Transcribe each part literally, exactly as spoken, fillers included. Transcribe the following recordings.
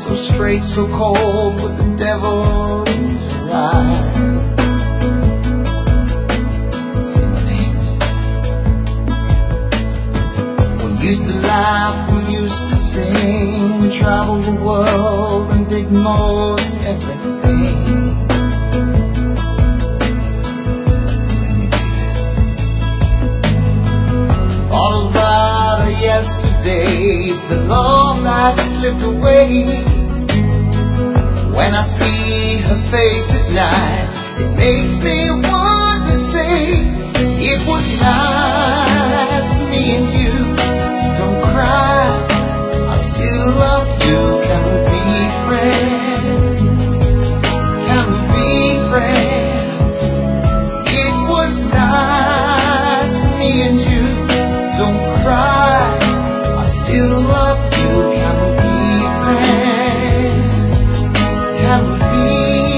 so straight, so cold, with the devil in her eyes. Say my names. We used to laugh, we used to sing, we traveled the world and did most everything. All about our yesterdays, the love that slipped away. When I see her face at night, it makes me want to say, it was nice, me and you. Don't cry, I still love you. Can we be friends? Can we be friends? It was nice, me and you. Don't cry, I still love you. Can we be friends? Can we be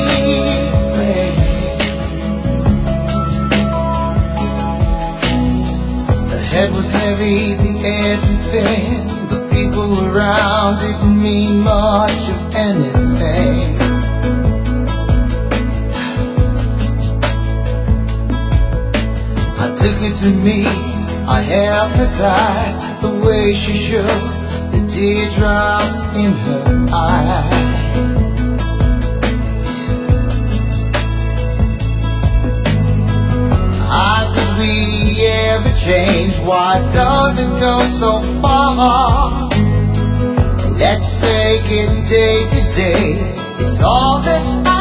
friends? The head was heavy, the air too thin. The people around didn't mean much of anything. I took her to me, I held her tight, the way she shook, the teardrops in her eyes. How did we ever change? Why does it go so far? Let's take it day to day. It's all that I